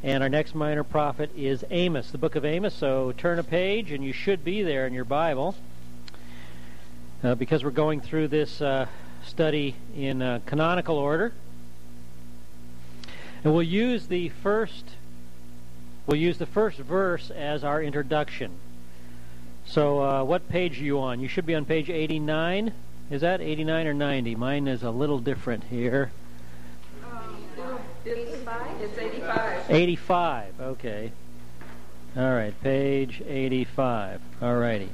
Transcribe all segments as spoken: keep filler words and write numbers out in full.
And our next minor prophet is Amos, the book of Amos. So turn a page, and you should be there in your Bible, uh, because we're going through this uh, study in uh, canonical order. And we'll use the first, we'll use the first verse as our introduction. So uh, what page are you on? You should be on page eighty-nine. Is that eighty-nine or ninety? Mine is a little different here. eighty-five? It's eighty-five. eighty-five, okay. All right, page eighty-five. All righty.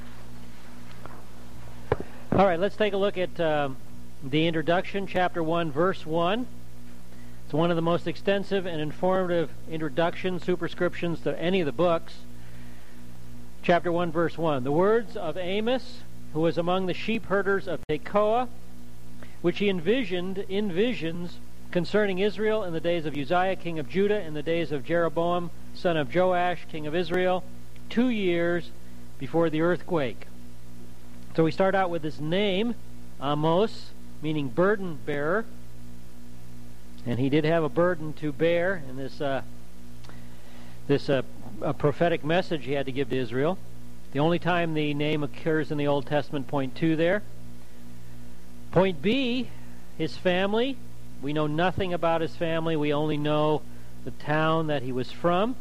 All right, let's take a look at um, the introduction, chapter one, verse one. It's one of the most extensive and informative introductions, superscriptions to any of the books. Chapter one, verse one. The words of Amos, who was among the sheep herders of Tekoa, which he envisioned in visions concerning Israel in the days of Uzziah, king of Judah, in the days of Jeroboam, son of Joash, king of Israel, two years before the earthquake. So we start out with his name, Amos, meaning burden bearer. And he did have a burden to bear in this uh, this uh, a prophetic message he had to give to Israel. The only time the name occurs in the Old Testament, point two there. Point B, his family. We know nothing about his family. We only know the town that he was from.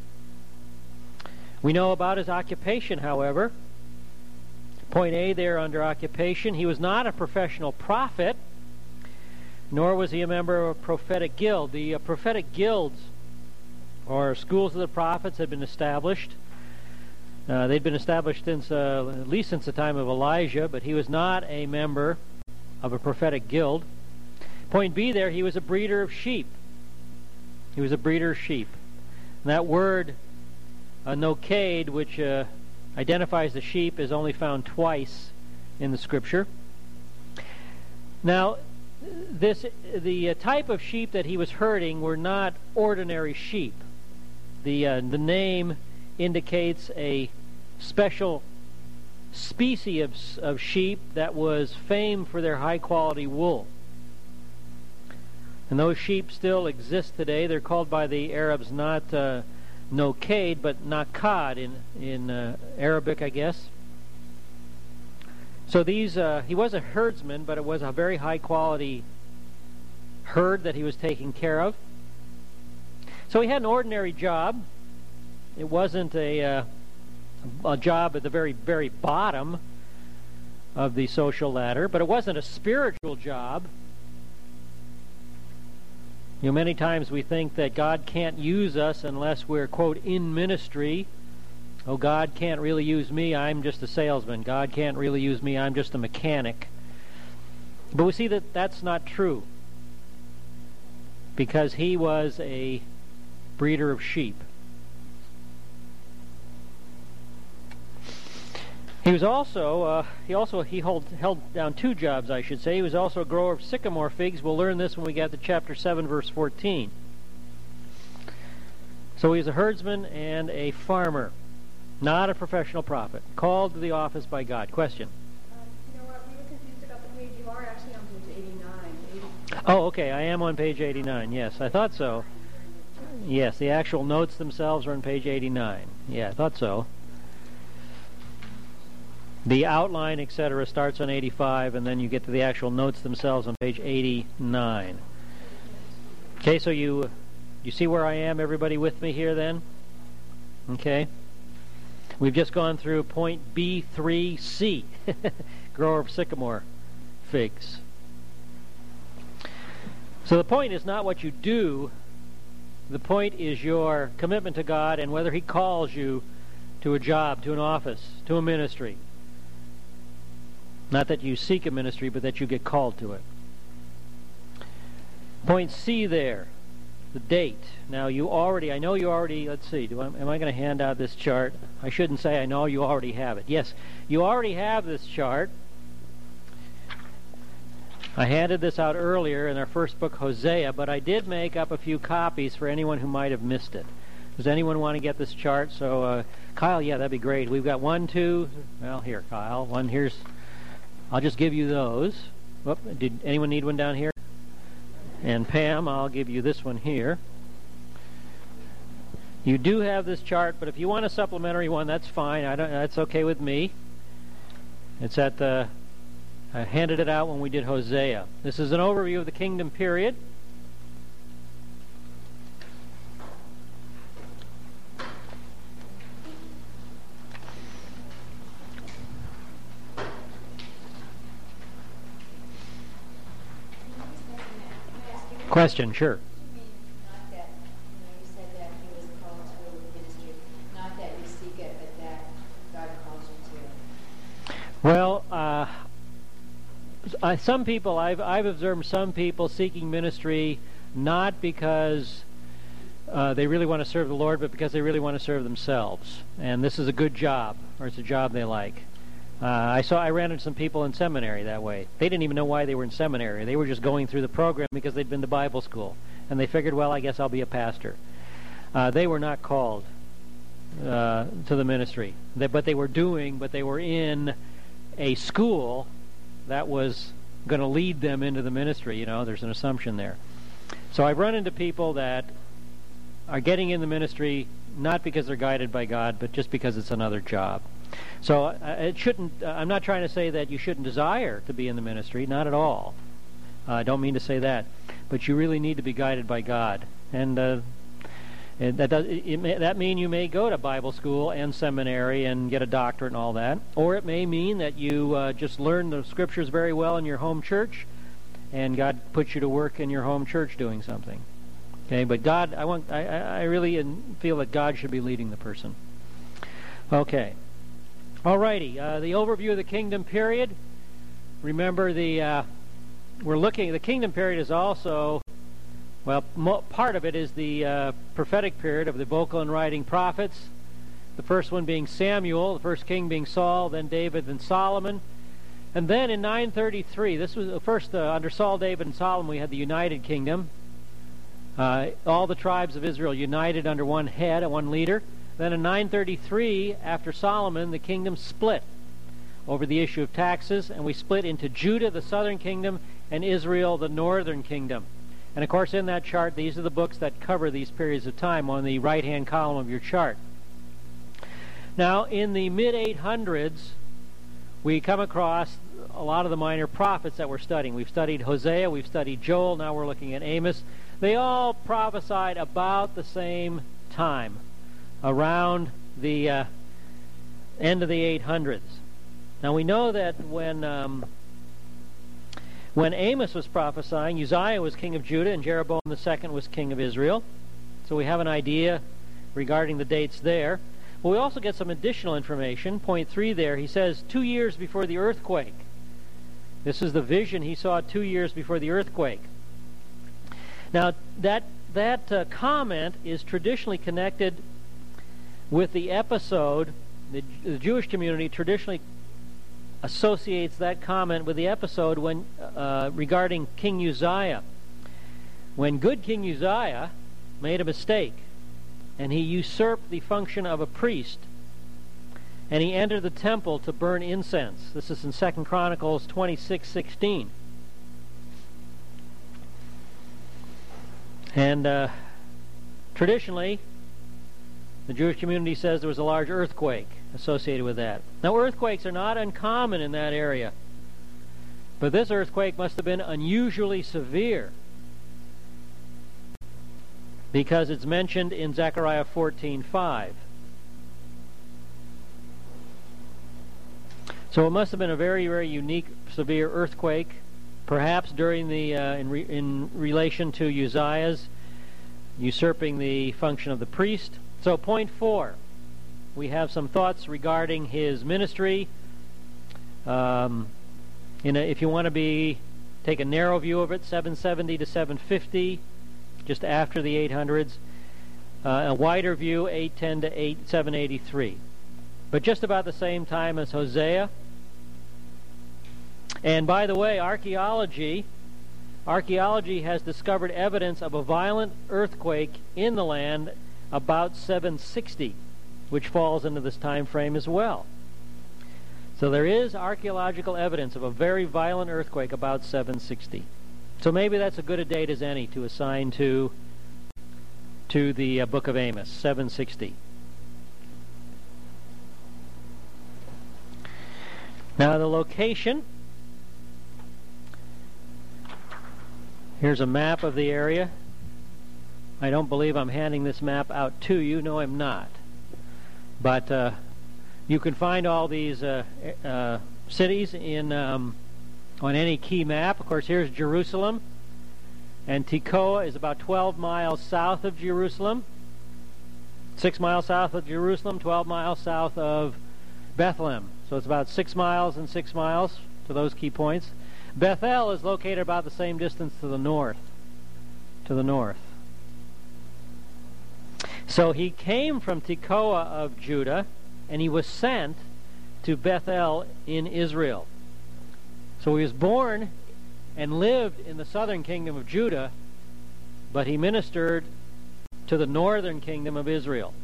We know about his occupation, however. Point A there under occupation. He was not a professional prophet, nor was he a member of a prophetic guild. The uh, prophetic guilds, or schools of the prophets, had been established. Uh, they'd been established since, uh, at least since the time of Elijah, but he was not a member of a prophetic guild. Point B there, he was a breeder of sheep. He was a breeder of sheep. And that word, uh, noked, which uh, identifies the sheep, is only found twice in the Scripture. Now, this the uh, type of sheep that he was herding were not ordinary sheep. The uh, the name indicates a special species of, of sheep that was famed for their high-quality wool. And those sheep still exist today. They're called by the Arabs not uh, noked, but nakad in, in uh, Arabic, I guess. So these, uh, he was a herdsman, but it was a very high-quality herd that he was taking care of. So he had an ordinary job. It wasn't a, uh, a job at the very, very bottom of the social ladder, but it wasn't a spiritual job. You know, many times we think that God can't use us unless we're, quote, in ministry. Oh, God can't really use me, I'm just a salesman. God can't really use me, I'm just a mechanic. But we see that that's not true, because he was a breeder of sheep. He was also, uh, he also, he hold, held down two jobs, I should say. He was also a grower of sycamore figs. We'll learn this when we get to chapter seven, verse fourteen. So he was a herdsman and a farmer, not a professional prophet, called to the office by God. Question? Um, you know what? We were confused about the page. You are actually on page eighty-nine. eighty. Oh, okay. I am on page eighty-nine. Yes, I thought so. Yes, the actual notes themselves are on page eighty-nine. Yeah, I thought so. The outline, et cetera, starts on eighty-five, and then you get to the actual notes themselves on page eighty-nine. Okay, so you you see where I am? Everybody with me here then? Okay. We've just gone through point B three C, grower of sycamore figs. So the point is not what you do. The point is your commitment to God and whether He calls you to a job, to an office, to a ministry. Not that you seek a ministry, but that you get called to it. Point C there, the date. Now you already, I know you already, let's see, do I, am I going to hand out this chart? I shouldn't say I know you already have it. Yes, you already have this chart. I handed this out earlier in our first book, Hosea, but I did make up a few copies for anyone who might have missed it. Does anyone want to get this chart? So, uh, Kyle, yeah, that'd be great. We've got one, two, well, here, Kyle, one, here's, I'll just give you those. Whoop, did anyone need one down here? And Pam, I'll give you this one here. You do have this chart, but if you want a supplementary one, that's fine. I don't. That's okay with me. It's at the. I handed it out when we did Hosea. This is an overview of the kingdom period. Question, sure. Not that, you know, you said that he was called to the ministry, not that you seek it, but that God calls you to it. Well, uh, I, some people, I've, I've observed some people seeking ministry not because uh, they really want to serve the Lord, but because they really want to serve themselves. And this is a good job, or it's a job they like. Uh, I saw I ran into some people in seminary that way. They didn't even know why they were in seminary. They were just going through the program because they'd been to Bible school. And they figured, well, I guess I'll be a pastor. Uh, they were not called uh, to the ministry. They, but they were doing, but they were in a school that was going to lead them into the ministry. You know, there's an assumption there. So I've run into people that are getting in the ministry not because they're guided by God, but just because it's another job. So uh, it shouldn't. Uh, I'm not trying to say that you shouldn't desire to be in the ministry. Not at all. Uh, I don't mean to say that. But you really need to be guided by God, and, uh, and that does. It, it may, that mean you may go to Bible school and seminary and get a doctorate and all that, or it may mean that you uh, just learn the scriptures very well in your home church, and God puts you to work in your home church doing something. Okay, but God, I want. I, I really feel that God should be leading the person. Okay. Alrighty, uh, the overview of the kingdom period. Remember, the uh, we're looking. The kingdom period is also, well, mo- part of it is the uh, prophetic period of the vocal and writing prophets. The first one being Samuel, the first king being Saul, then David, then Solomon, and then in nine thirty-three. This was first uh, under Saul, David, and Solomon. We had the United Kingdom. Uh, all the tribes of Israel united under one head and one leader. Then in nine thirty-three, after Solomon, the kingdom split over the issue of taxes, and we split into Judah, the southern kingdom, and Israel, the northern kingdom. And of course, in that chart, these are the books that cover these periods of time on the right-hand column of your chart. Now, in the mid eight hundreds, we come across a lot of the minor prophets that we're studying. We've studied Hosea, we've studied Joel, now we're looking at Amos. They all prophesied about the same time, around the uh, end of the eight hundreds. Now we know that when um, when Amos was prophesying, Uzziah was king of Judah and Jeroboam the second was king of Israel. So we have an idea regarding the dates there. But we also get some additional information. Point three there, he says two years before the earthquake. This is the vision he saw two years before the earthquake. Now that that uh, comment is traditionally connected with the episode. The, the Jewish community traditionally associates that comment with the episode when uh, regarding King Uzziah. When good King Uzziah made a mistake, and he usurped the function of a priest, and he entered the temple to burn incense. This is in Second Chronicles twenty-six sixteen. And uh, traditionally, the Jewish community says there was a large earthquake associated with that. Now, earthquakes are not uncommon in that area, but this earthquake must have been unusually severe because it's mentioned in Zechariah fourteen five. So it must have been a very, very unique, severe earthquake, perhaps during the uh, in, re, in relation to Uzziah's usurping the function of the priest. So point four, we have some thoughts regarding his ministry. Um, in a, if you want to be take a narrow view of it, seven seventy to seven fifty, just after the eight hundreds. Uh, a wider view, eight ten to seven eighty-three. But just about the same time as Hosea. And by the way, archaeology, archaeology has discovered evidence of a violent earthquake in the land about seven sixty, which falls into this time frame as well. So there is archaeological evidence of a very violent earthquake about seven sixty. So maybe that's as good a date as any to assign to to the uh, book of Amos, seven sixty. Now the location, here's a map of the area. I don't believe I'm handing this map out to you. No, I'm not. But uh, you can find all these uh, uh, cities in um, on any key map. Of course, here's Jerusalem. And Tekoa is about twelve miles south of Jerusalem. Six miles south of Jerusalem, twelve miles south of Bethlehem. So it's about six miles and six miles to those key points. Bethel is located about the same distance to the north. To the north. So he came from Tekoa of Judah, and he was sent to Bethel in Israel. So he was born and lived in the southern kingdom of Judah, but he ministered to the northern kingdom of Israel.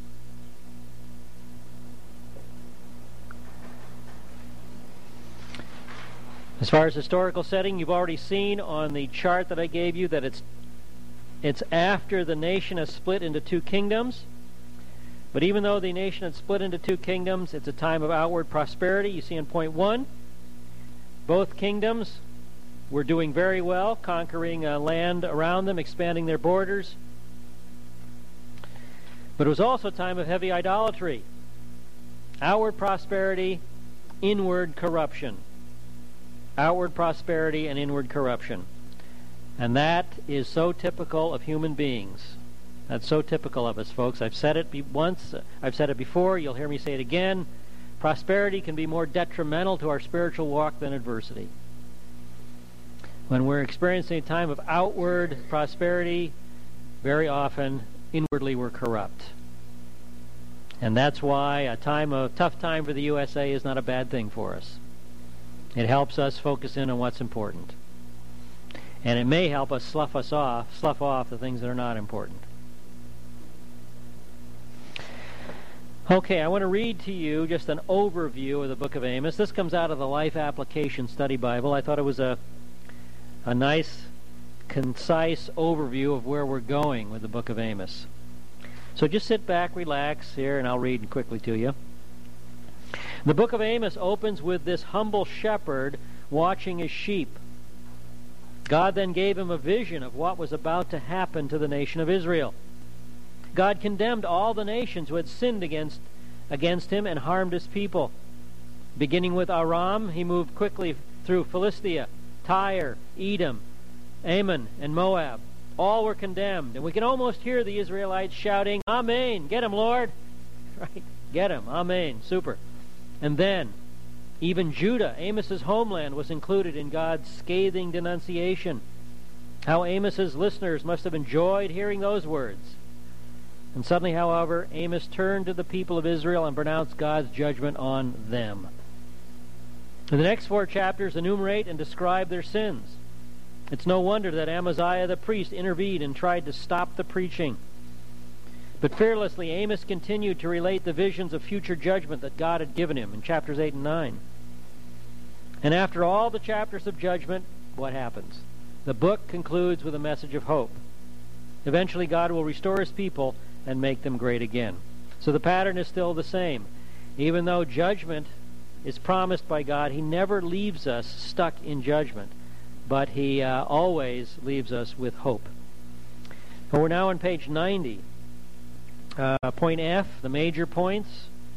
As far as historical setting, you've already seen on the chart that I gave you that it's it's after the nation has split into two kingdoms. But even though the nation had split into two kingdoms, it's a time of outward prosperity. You see in point one, both kingdoms were doing very well, conquering uh, land around them, expanding their borders. But it was also a time of heavy idolatry. Outward prosperity, inward corruption. Outward prosperity and inward corruption. And that is so typical of human beings. That's so typical of us, folks. I've said it be once, I've said it before, you'll hear me say it again. Prosperity can be more detrimental to our spiritual walk than adversity. When we're experiencing a time of outward prosperity, very often inwardly we're corrupt. And that's why a time of tough time for the U S A is not a bad thing for us. It helps us focus in on what's important. And it may help us slough us off, slough off the things that are not important. Okay, I want to read to you just an overview of the book of Amos. This comes out of the Life Application Study Bible. I thought it was a a nice, concise overview of where we're going with the book of Amos. So just sit back, relax here, and I'll read quickly to you. The book of Amos opens with this humble shepherd watching his sheep. God then gave him a vision of what was about to happen to the nation of Israel. God condemned all the nations who had sinned against, against him and harmed his people. Beginning with Aram, he moved quickly through Philistia, Tyre, Edom, Ammon, and Moab. All were condemned. And we can almost hear the Israelites shouting, Amen, get him, Lord. Right? Get him, Amen, super. And then, even Judah, Amos's homeland, was included in God's scathing denunciation. How Amos's listeners must have enjoyed hearing those words. And suddenly, however, Amos turned to the people of Israel and pronounced God's judgment on them. The next four chapters enumerate and describe their sins. It's no wonder that Amaziah the priest intervened and tried to stop the preaching. But fearlessly, Amos continued to relate the visions of future judgment that God had given him in chapters eight and nine. And after all the chapters of judgment, what happens? The book concludes with a message of hope. Eventually, God will restore his people and make them great again. So the pattern is still the same. Even though judgment is promised by God, he never leaves us stuck in judgment, but he uh, always leaves us with hope. Well, we're now on page ninety. Uh, point F, the major points.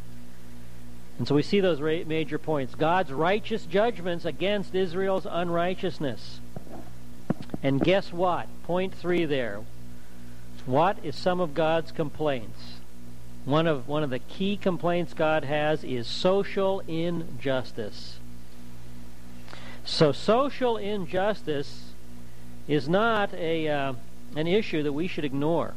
And so we see those ra- major points. God's righteous judgments against Israel's unrighteousness. And guess what? Point three there. What is some of God's complaints? One of one of the key complaints God has is social injustice. So social injustice is not a uh, an issue that we should ignore.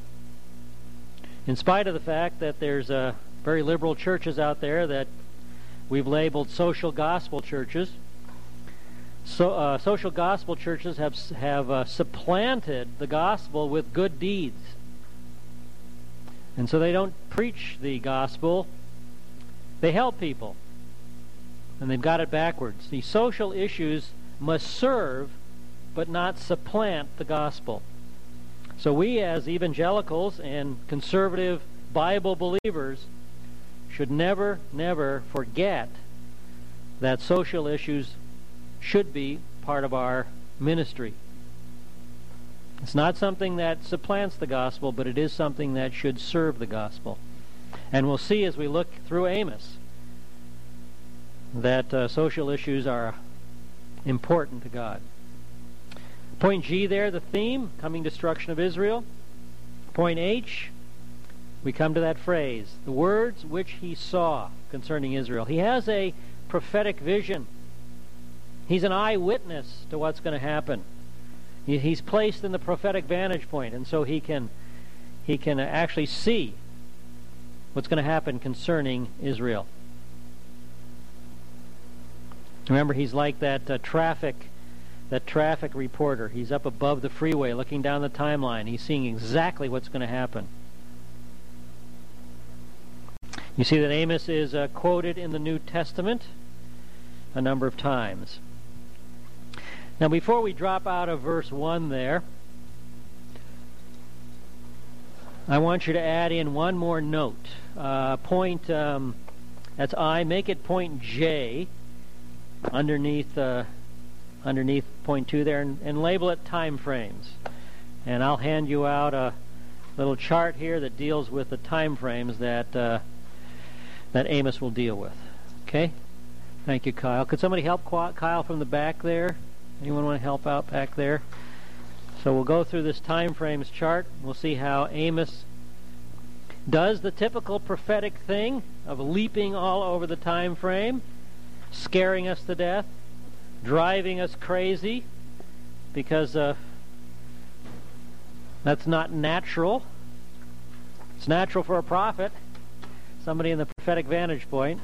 In spite of the fact that there's uh, very liberal churches out there that we've labeled social gospel churches, so uh, social gospel churches have have uh, supplanted the gospel with good deeds. And so they don't preach the gospel, they help people. And they've got it backwards. The social issues must serve but not supplant the gospel. So we as evangelicals and conservative Bible believers should never, never forget that social issues should be part of our ministry. It's not something that supplants the gospel, but it is something that should serve the gospel. And we'll see as we look through Amos that uh, social issues are important to God. Point G there, the theme, coming destruction of Israel. Point H, we come to that phrase, the words which he saw concerning Israel. He has a prophetic vision. He's an eyewitness to what's going to happen. He, he's placed in the prophetic vantage point, and so he can he can actually see what's going to happen concerning Israel. Remember, he's like that uh, traffic that traffic reporter. He's up above the freeway looking down the timeline. He's seeing exactly what's going to happen. You see that Amos is uh, quoted in the New Testament a number of times. Now, before we drop out of verse one there, I want you to add in one more note. Uh, point, um, that's I, make it point J underneath uh, underneath point two there, and, and label it time frames. And I'll hand you out a little chart here that deals with the time frames that uh, that Amos will deal with. Okay? Thank you, Kyle. Could somebody help Kyle from the back there? Anyone want to help out back there? So we'll go through this time frames chart. We'll see how Amos does the typical prophetic thing of leaping all over the time frame, scaring us to death, driving us crazy, because uh, that's not natural. It's natural for a prophet, somebody in the prophetic vantage point.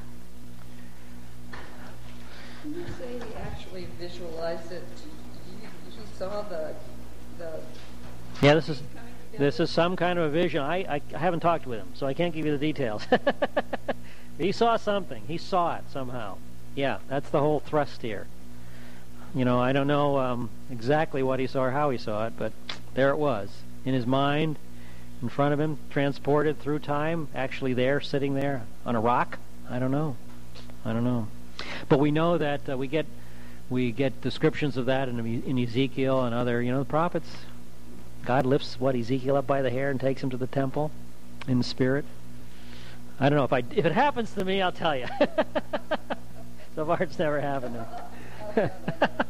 Can you say he actually visualized it? He, he saw the the. Yeah, this is this is some kind of a vision. I, I I haven't talked with him, so I can't give you the details. He saw something. He saw it somehow. Yeah, that's the whole thrust here. You know, I don't know um, exactly what he saw or how he saw it, but there it was in his mind, in front of him, transported through time, actually there, sitting there on a rock. I don't know. I don't know. But we know that uh, we get we get descriptions of that in, in Ezekiel and other, you know, the prophets. God lifts, what, Ezekiel up by the hair and takes him to the temple in the spirit. I don't know. If I if it happens to me, I'll tell you. So far, it's never happened to me.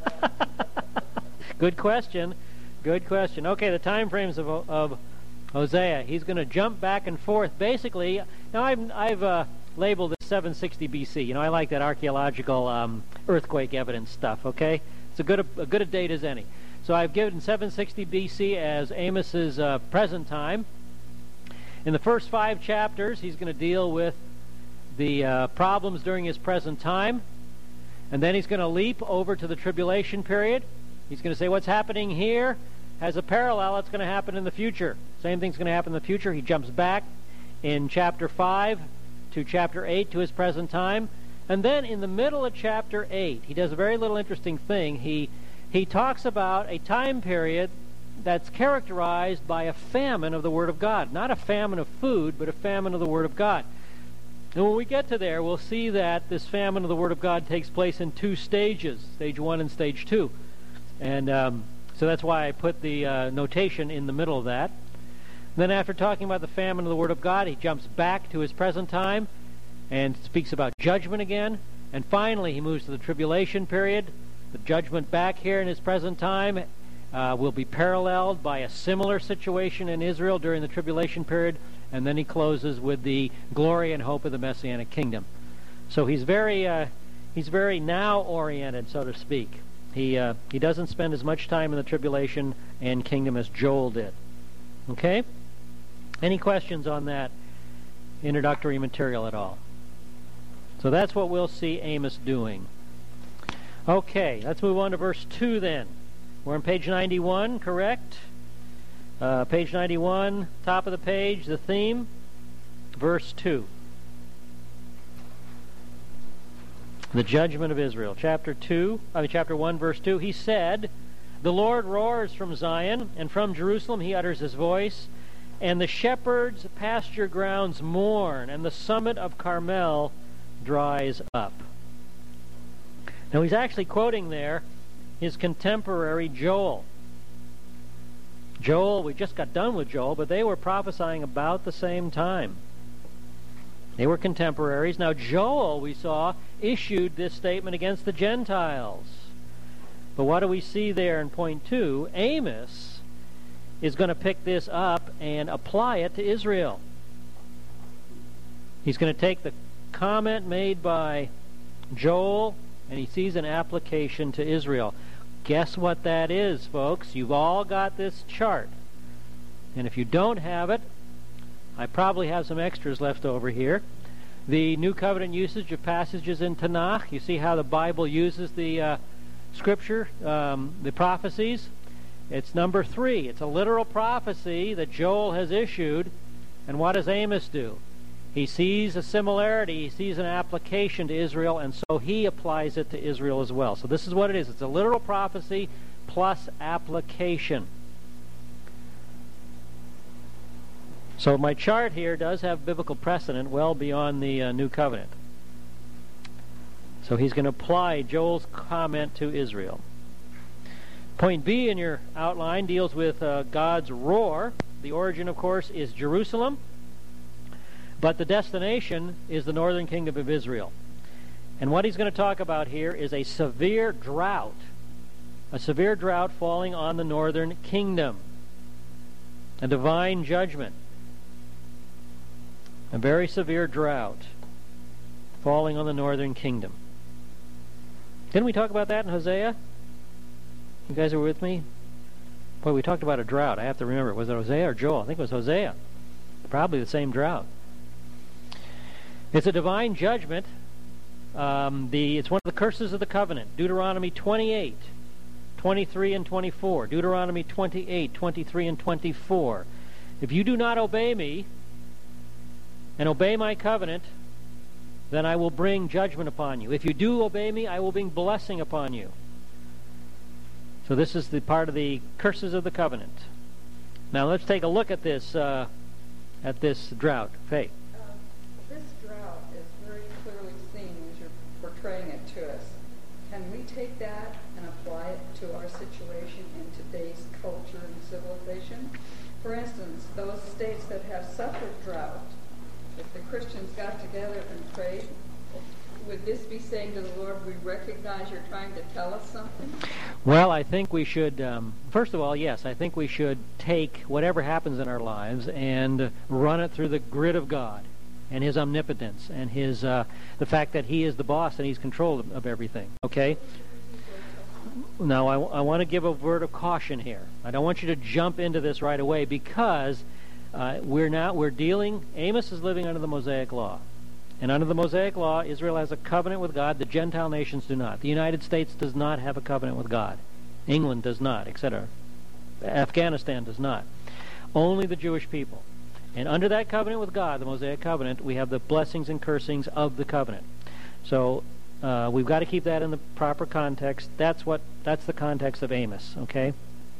Good question. Good question. Okay, the time frames of, of Hosea. He's going to jump back and forth. Basically, now I've, I've uh, labeled it seven sixty B C. You know, I like that archaeological um, earthquake evidence stuff, okay? It's a good, a, a good a date as any. So I've given seven sixty B C as Amos's uh, present time. In the first five chapters, he's going to deal with the uh, problems during his present time. And then he's going to leap over to the tribulation period. He's going to say what's happening here has a parallel that's going to happen in the future. Same thing's going to happen in the future. He jumps back in chapter five to chapter eight to his present time. And then in the middle of chapter eight, he does a very little interesting thing. He, he talks about a time period that's characterized by a famine of the Word of God. Not a famine of food, but a famine of the Word of God. And when we get to there, we'll see that this famine of the Word of God takes place in two stages, stage one and stage two. And um, so that's why I put the uh, notation in the middle of that. And then after talking about the famine of the Word of God, he jumps back to his present time and speaks about judgment again. And finally, he moves to the tribulation period. The judgment back here in his present time uh, will be paralleled by a similar situation in Israel during the tribulation period. And then he closes with the glory and hope of the Messianic kingdom. So he's very, uh, he's very now-oriented, so to speak. He uh, he doesn't spend as much time in the tribulation and kingdom as Joel did. Okay? Any questions on that introductory material at all? So that's what we'll see Amos doing. Okay, let's move on to verse two then. We're on page ninety-one, correct? Uh, page ninety-one, top of the page, the theme, verse two. The judgment of Israel. Chapter two, I mean chapter one, verse two. He said, The Lord roars from Zion, and from Jerusalem he utters his voice. And the shepherds' pasture grounds mourn, and the summit of Carmel dries up. Now he's actually quoting there his contemporary Joel. Joel, we just got done with Joel, but they were prophesying about the same time. They were contemporaries. Now Joel, we saw, issued this statement against the Gentiles. But what do we see there in point two? Amos is going to pick this up and apply it to Israel. He's going to take the comment made by Joel, and he sees an application to Israel. Guess what that is, folks? You've all got this chart. And if you don't have it, I probably have some extras left over here. The New Covenant usage of passages in Tanakh. You see how the Bible uses the uh, Scripture, um, the prophecies. It's number three. It's a literal prophecy that Joel has issued. And what does Amos do? He sees a similarity. He sees an application to Israel, and so he applies it to Israel as well. So this is what it is. It's a literal prophecy plus application. So my chart here does have biblical precedent well beyond the uh, New Covenant. So he's going to apply Joel's comment to Israel. Point B in your outline deals with uh, God's roar. The origin, of course, is Jerusalem, but the destination is the northern kingdom of Israel. And what he's going to talk about here is a severe drought, a severe drought falling on the northern kingdom, a divine judgment, a very severe drought falling on the northern kingdom. Didn't we talk about that in Hosea? You guys are with me? Boy, we talked about a drought. I have to remember. Was it Hosea or Joel? I think it was Hosea. Probably the same drought. It's a divine judgment. Um, the it's one of the curses of the covenant. Deuteronomy twenty-eight, twenty-three and twenty-four. Deuteronomy twenty-eight, twenty-three and twenty-four. If you do not obey me and obey my covenant, then I will bring judgment upon you. If you do obey me, I will bring blessing upon you. So this is the part of the curses of the covenant. Now let's take a look at this uh, at this drought. Faye. Uh, this drought is very clearly seen as you're portraying it to us. Can we take that and apply it to our situation in today's culture and civilization? For instance, those states that have suffered drought, if the Christians got together and prayed, would this be saying to the Lord, we recognize you're trying to tell us something? Well, I think we should, um, first of all, yes, I think we should take whatever happens in our lives and run it through the grid of God and His omnipotence and His uh, the fact that He is the boss and He's control of, of everything. Okay? Now, I, I want to give a word of caution here. I don't want you to jump into this right away because uh, we're now we're dealing. Amos is living under the Mosaic Law. And under the Mosaic Law, Israel has a covenant with God. The Gentile nations do not. The United States does not have a covenant with God. England does not, et cetera. Afghanistan does not. Only the Jewish people. And under that covenant with God, the Mosaic covenant, we have the blessings and cursings of the covenant. So uh, we've got to keep that in the proper context. That's what. That's the context of Amos. Okay.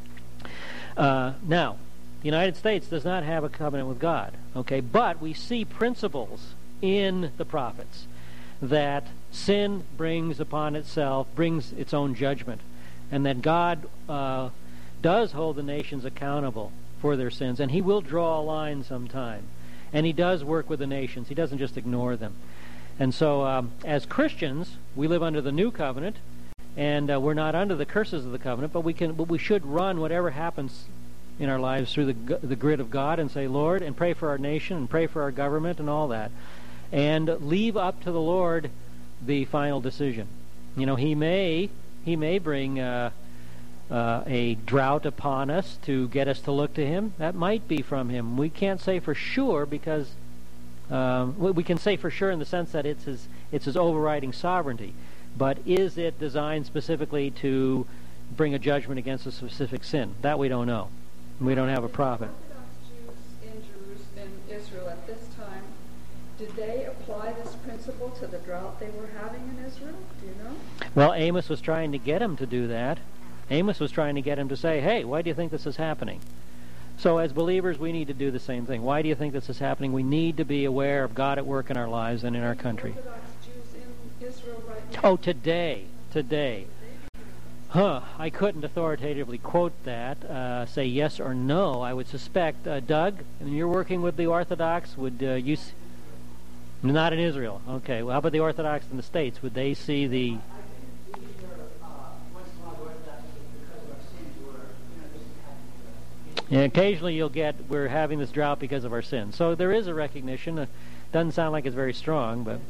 Uh, now, the United States does not have a covenant with God. Okay, but we see principles in the prophets that sin brings upon itself, brings its own judgment, and that God uh, does hold the nations accountable for their sins, and He will draw a line sometime, and He does work with the nations. He doesn't just ignore them. And so um, as Christians, we live under the new covenant, and uh, we're not under the curses of the covenant, but we can, but we should run whatever happens in our lives through the the grid of God and say, Lord, and pray for our nation and pray for our government and all that. And leave up to the Lord the final decision. You know, He may He may bring uh, uh, a drought upon us to get us to look to Him. That might be from Him. We can't say for sure because um, we can say for sure in the sense that it's His it's His overriding sovereignty. But is it designed specifically to bring a judgment against a specific sin? That we don't know. We don't have a prophet. Orthodox Jews in Jerusalem, in Israel at this time, did they apply this principle to the drought they were having in Israel? Do you know? Well, Amos was trying to get him to do that. Amos was trying to get him to say, hey, why do you think this is happening? So as believers, we need to do the same thing. Why do you think this is happening? We need to be aware of God at work in our lives and in our country. Orthodox Jews in Israel right now. Oh, today, today. Huh, I couldn't authoritatively quote that, uh, say yes or no. I would suspect, uh, Doug, when you're working with the Orthodox, would uh, you... S- not in Israel. Okay, well, how about the Orthodox in the States? Would they see the... Yeah, occasionally you'll get, we're having this drought because of our sins. So there is a recognition. Uh, doesn't sound like it's very strong, but...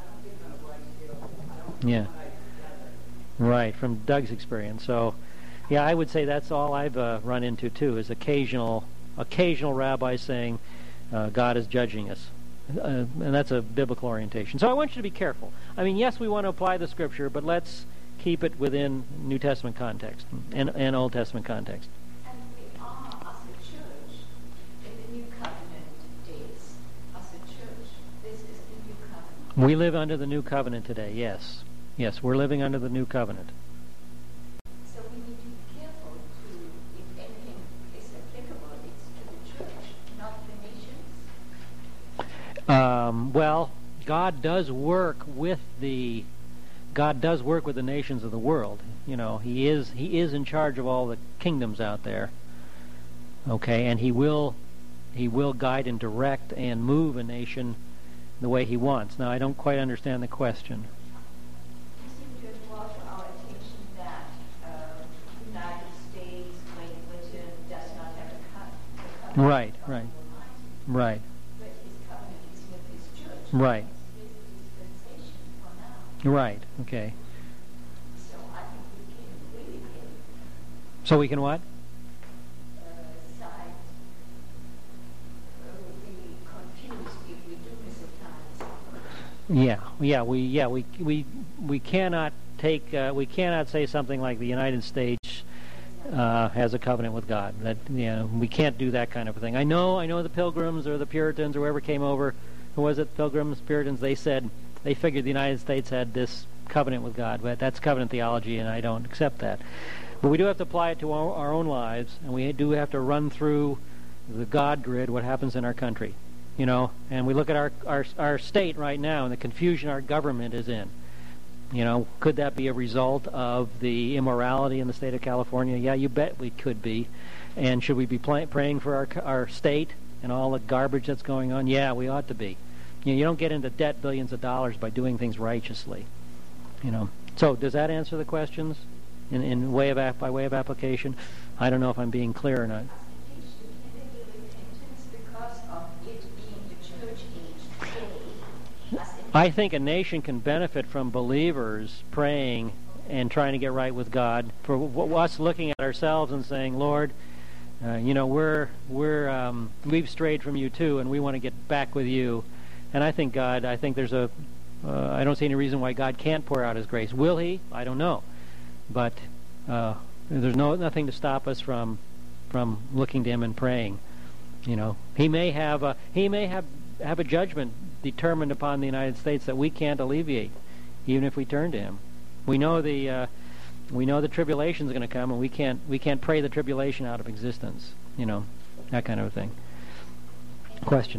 Yeah. Right, from Doug's experience. So, yeah, I would say that's all I've uh, run into, too, is occasional occasional rabbis saying uh, God is judging us. Uh, and that's a biblical orientation. So I want you to be careful. I mean, yes, we want to apply the Scripture, but let's keep it within New Testament context and, and Old Testament context. And we are, as a church, in the New Covenant days. As a church, this is the New Covenant. We live under the New Covenant today, yes. Yes, we're living under the New Covenant. So we need to be careful to, if anything is applicable, it's to the church, not the nations. Um, well, God does work with the God does work with the nations of the world. You know, He is He is in charge of all the kingdoms out there. Okay, and He will He will guide and direct and move a nation the way He wants. Now, I don't quite understand the question. You seem to have brought to our attention that uh, the United States, Great Britain, does not have a co- a covenant. Right, of right, Almighty, right, but His covenant is with His church. right, It's His dispensation for now. right. Okay. So I think we can really get So we can what? uh, side uh, be confused if we do miss a time. Yeah, yeah, we yeah we we we cannot take uh, we cannot say something like the United States uh, has a covenant with God. That you know, we can't do that kind of a thing. I know I know the Pilgrims or the Puritans or whoever came over, who was it? Pilgrims, Puritans. They said they figured the United States had this covenant with God, but that's covenant theology, and I don't accept that. But we do have to apply it to our, our own lives, and we do have to run through the God grid what happens in our country. You know, and we look at our, our our state right now and the confusion our government is in. You know, could that be a result of the immorality in the state of California? Yeah, you bet we could be. And should we be play, praying for our our state and all the garbage that's going on? Yeah, we ought to be. You know, you don't get into debt billions of dollars by doing things righteously. You know. So does that answer the questions in in way of by way of application? I don't know if I'm being clear or not. I think a nation can benefit from believers praying and trying to get right with God. For w- us looking at ourselves and saying, Lord, uh, you know, we're we're um, we've strayed from you too, and we want to get back with you. And I think God, I think there's a, uh, I don't see any reason why God can't pour out His grace. Will He? I don't know, but uh, there's no nothing to stop us from from looking to Him and praying. You know, He may have a, He may have have a judgment determined upon the United States that we can't alleviate, even if we turn to Him. We know the uh, we know the tribulation is going to come, and we can't we can't pray the tribulation out of existence. You know, that kind of a thing. Question.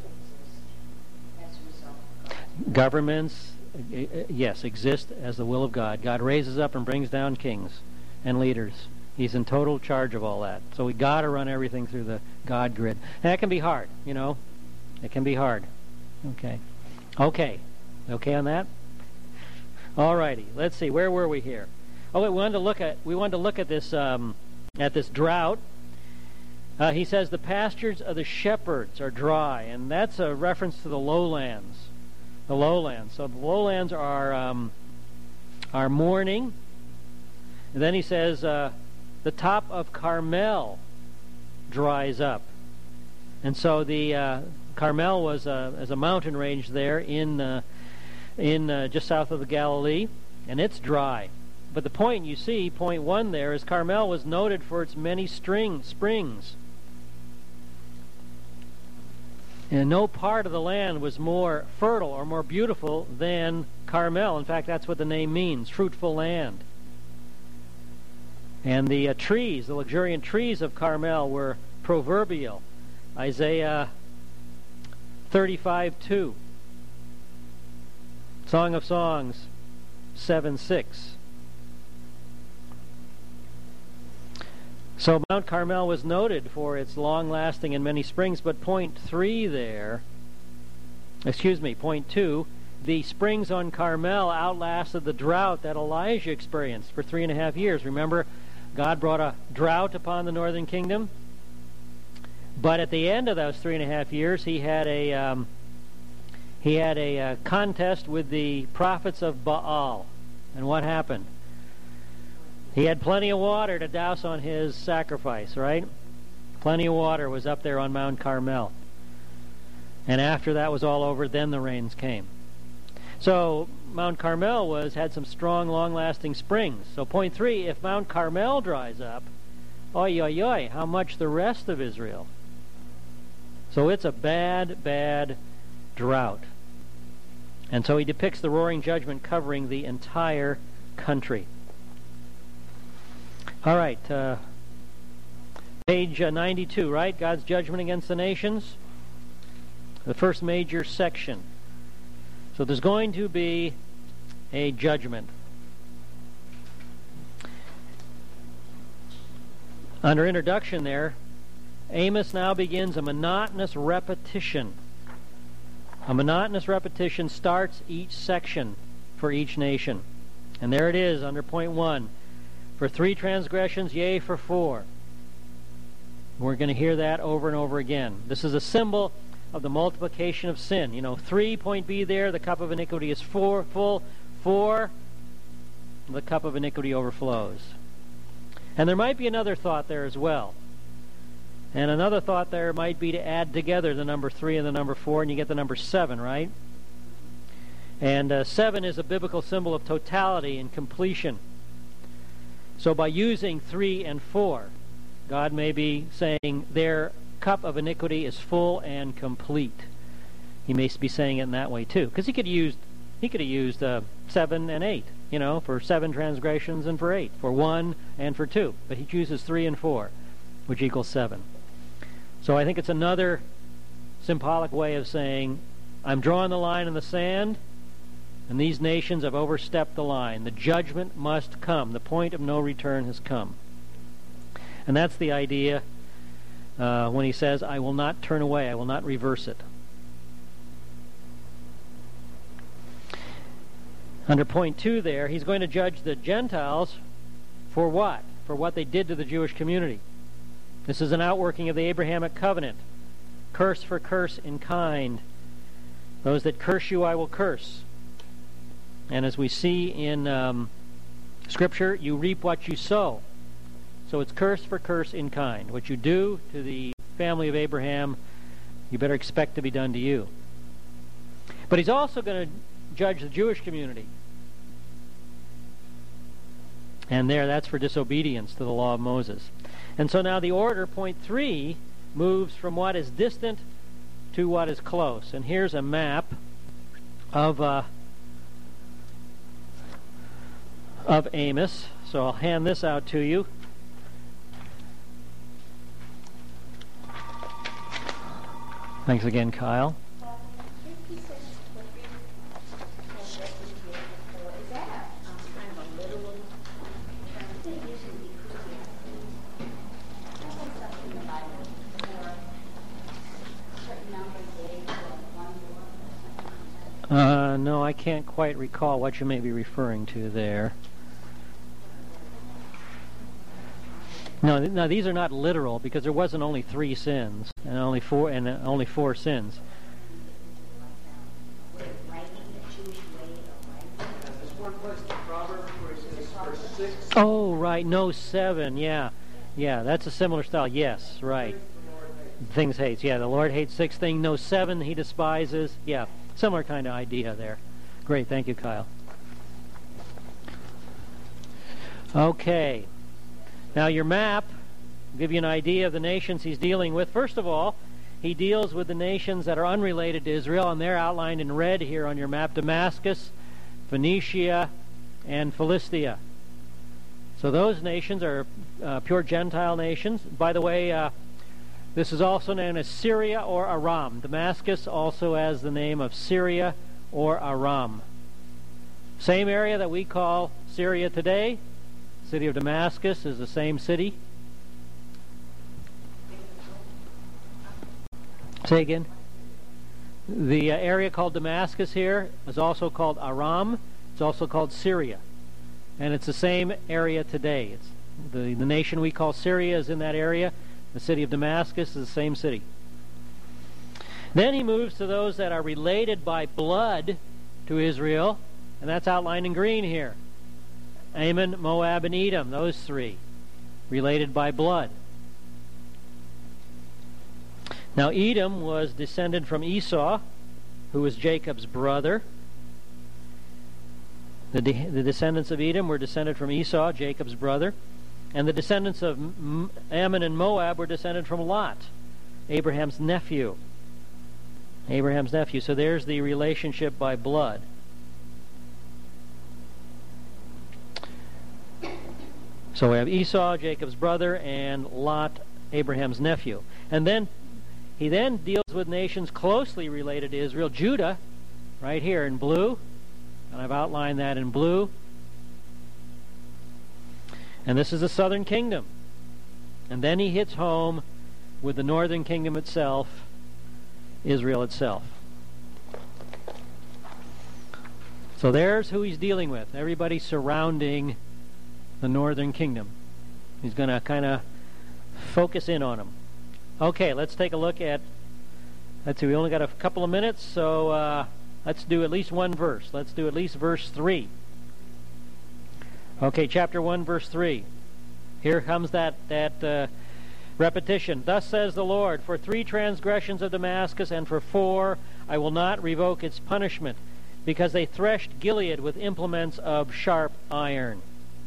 Governments, uh, yes, exist as the will of God. God raises up and brings down kings and leaders. He's in total charge of all that. So we got to run everything through the God grid. And that can be hard. You know, it can be hard. Okay. Okay. Okay on that? All righty. Let's see. Where were we here? Oh, we wanted to look at we wanted to look at this um, at this drought. Uh, he says the pastures of the shepherds are dry, and that's a reference to the lowlands. The lowlands. So the lowlands are um, are mourning. And then he says uh, the top of Carmel dries up, and so the uh, Carmel was a, as a mountain range there in uh, in uh, just south of the Galilee, and it's dry. But the point you see, point one there, is Carmel was noted for its many string springs. And no part of the land was more fertile or more beautiful than Carmel. In fact, that's what the name means, fruitful land. And the uh, trees, the luxuriant trees of Carmel were proverbial. Isaiah thirty-five two. Song of Songs seven six. So Mount Carmel was noted for its long-lasting and many springs, but point three there, excuse me, point two, the springs on Carmel outlasted the drought that Elijah experienced for three and a half years. Remember, God brought a drought upon the northern kingdom, but at the end of those three and a half years, he had a um, he had a uh, contest with the prophets of Baal, and what happened? He had plenty of water to douse on his sacrifice, right? Plenty of water was up there on Mount Carmel. And after that was all over, then the rains came. So Mount Carmel was had some strong, long-lasting springs. So point three, if Mount Carmel dries up, oy, oy, oy, how much the rest of Israel? So it's a bad, bad drought. And so he depicts the roaring judgment covering the entire country. All right, uh, page uh, ninety-two, right? God's judgment against the nations. The first major section. So there's going to be a judgment. Under introduction there, Amos now begins a monotonous repetition. A monotonous repetition starts each section for each nation. And there it is under point one. For three transgressions, yea, for four. We're going to hear that over and over again. This is a symbol of the multiplication of sin. You know, three, point B there, the cup of iniquity is four, full. Four, the cup of iniquity overflows. And there might be another thought there as well. And another thought there might be to add together the number three and the number four, and you get the number seven, right? And uh, seven is a biblical symbol of totality and completion. So by using three and four, God may be saying their cup of iniquity is full and complete. He may be saying it in that way too, because he could have used he could have used uh, seven and eight, you know, for seven transgressions and for eight, for one and for two. But he chooses three and four, which equals seven. So I think it's another symbolic way of saying, I'm drawing the line in the sand, and these nations have overstepped the line. The judgment must come. The point of no return has come. And that's the idea uh, when he says, I will not turn away, I will not reverse it. Under point two there, he's going to judge the Gentiles for what? For what they did to the Jewish community. This is an outworking of the Abrahamic covenant. Curse for curse in kind. Those that curse you, I will curse. And as we see in um, Scripture, you reap what you sow. So it's curse for curse in kind. What you do to the family of Abraham, you better expect to be done to you. But he's also going to judge the Jewish community. And there, that's for disobedience to the law of Moses. And so now the order, point three, moves from what is distant to what is close. And here's a map of uh, of Amos. So I'll hand this out to you. Thanks again, Kyle. Uh, no, I can't quite recall what you may be referring to there. No, no, these are not literal because there wasn't only three sins and only four and only four sins. Oh, right, no seven, yeah, yeah, that's a similar style. Yes, right. Things hates, yeah. The Lord hates six things. No seven He despises. Yeah, similar kind of idea there. Great, thank you, Kyle. Okay. Now your map will give you an idea of the nations he's dealing with. First of all, he deals with the nations that are unrelated to Israel, and they're outlined in red here on your map: Damascus, Phoenicia, and Philistia. So those nations are uh, pure Gentile nations. By the way, uh, this is also known as Syria or Aram. Damascus also has the name of Syria or Aram. Same area that we call Syria today. City of Damascus is the same city. Say again. The uh, area called Damascus here is also called Aram. It's also called Syria. And it's the same area today. It's the, the nation we call Syria is in that area. The city of Damascus is the same city. Then he moves to those that are related by blood to Israel, and that's outlined in green here. Ammon, Moab, and Edom, those three, related by blood. Now Edom was descended from Esau, who was Jacob's brother. The, de- the descendants of Edom were descended from Esau, Jacob's brother. And the descendants of M- Ammon and Moab were descended from Lot, Abraham's nephew. Abraham's nephew. So there's the relationship by blood. So we have Esau, Jacob's brother, and Lot, Abraham's nephew. And then he then deals with nations closely related to Israel. Judah, right here in blue, and I've outlined that in blue. And this is the southern kingdom. And then he hits home with the northern kingdom itself, Israel itself. So there's who he's dealing with. Everybody surrounding the northern kingdom. He's going to kind of focus in on them. Okay, let's take a look at, let's see, we only got a couple of minutes, so uh, let's do at least one verse. Let's do at least verse three. Okay, chapter one, verse three. Here comes that, that uh, repetition. Thus says the Lord, for three transgressions of Damascus, and for four I will not revoke its punishment, because they threshed Gilead with implements of sharp iron.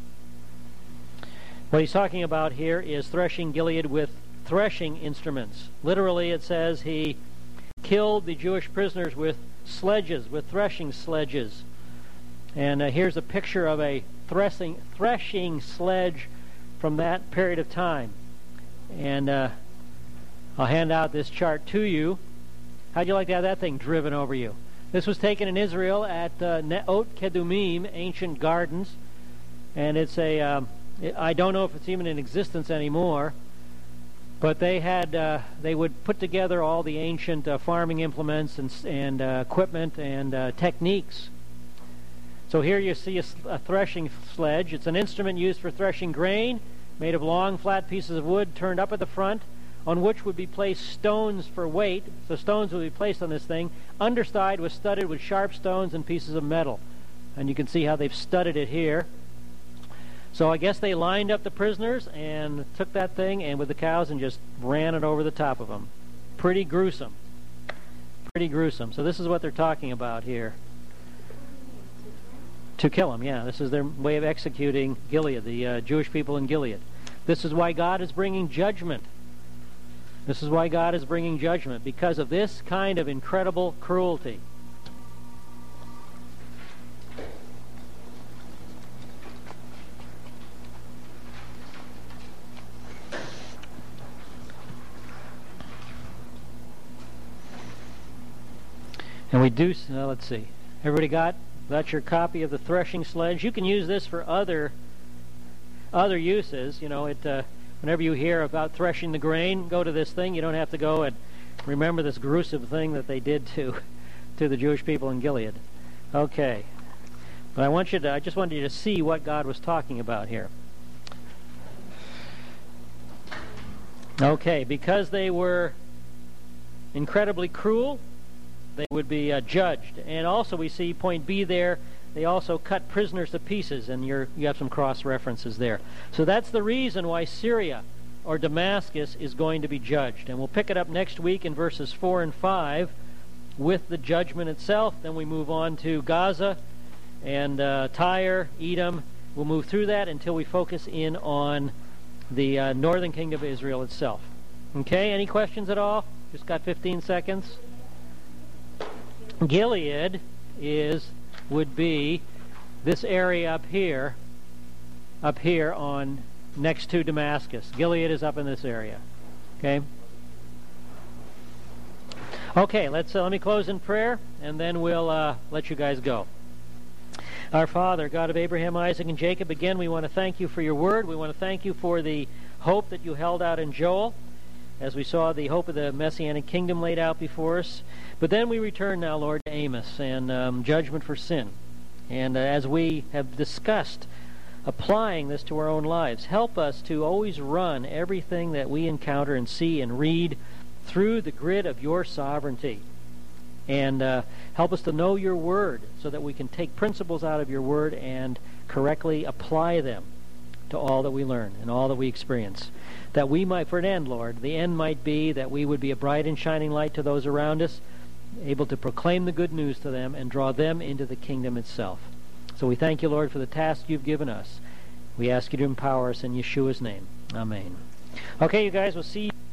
What he's talking about here is threshing Gilead with threshing instruments. Literally it says he killed the Jewish prisoners with sledges, with threshing sledges. And uh, here's a picture of a threshing, threshing sledge from that period of time. And uh, I'll hand out this chart to you. How'd you like to have that thing driven over you? This was taken in Israel at uh, Ne'ot Kedumim, ancient gardens. And it's a, um, I don't know if it's even in existence anymore, but they had, uh, they would put together all the ancient uh, farming implements and, and uh, equipment and uh, techniques. So here you see a, a threshing sledge. It's an instrument used for threshing grain, made of long, flat pieces of wood turned up at the front, on which would be placed stones for weight. So stones would be placed on this thing. Underside was studded with sharp stones and pieces of metal. And you can see how they've studded it here. So I guess they lined up the prisoners and took that thing and with the cows and just ran it over the top of them. Pretty gruesome. Pretty gruesome. So this is what they're talking about here. To kill them, yeah. This is their way of executing Gilead, the uh, Jewish people in Gilead. This is why God is bringing judgment. This is why God is bringing judgment, because of this kind of incredible cruelty. And we do, uh, let's see, everybody got, got your copy of the threshing sledge? You can use this for other other uses. You know, it. Uh, whenever you hear about threshing the grain, go to this thing. You don't have to go and remember this gruesome thing that they did to to the Jewish people in Gilead. Okay. But I want you to, I just wanted you to see what God was talking about here. Okay, because they were incredibly cruel, they would be uh, judged. And also we see point B there, they also cut prisoners to pieces, and you're, you have some cross references there. So that's the reason why Syria or Damascus is going to be judged. And we'll pick it up next week in verses four and five with the judgment itself. Then we move on to Gaza and uh, Tyre, Edom. We'll move through that until we focus in on the uh, northern kingdom of Israel itself. Okay, any questions at all? Just got fifteen seconds. Gilead is would be this area up here up here on next to Damascus. Gilead is up in this area. Okay? Okay, let's uh, let me close in prayer, and then we'll uh, let you guys go. Our Father, God of Abraham, Isaac, and Jacob, again, we want to thank you for your word. We want to thank you for the hope that you held out in Joel, as we saw the hope of the Messianic kingdom laid out before us. But then we return now, Lord, to Amos and um, judgment for sin. And uh, as we have discussed applying this to our own lives, help us to always run everything that we encounter and see and read through the grid of your sovereignty. And uh, help us to know your word so that we can take principles out of your word and correctly apply them to all that we learn and all that we experience. That we might, for an end, Lord, the end might be that we would be a bright and shining light to those around us, able to proclaim the good news to them and draw them into the kingdom itself. So we thank you, Lord, for the task you've given us. We ask you to empower us in Yeshua's name. Amen. Okay, you guys, we'll see you.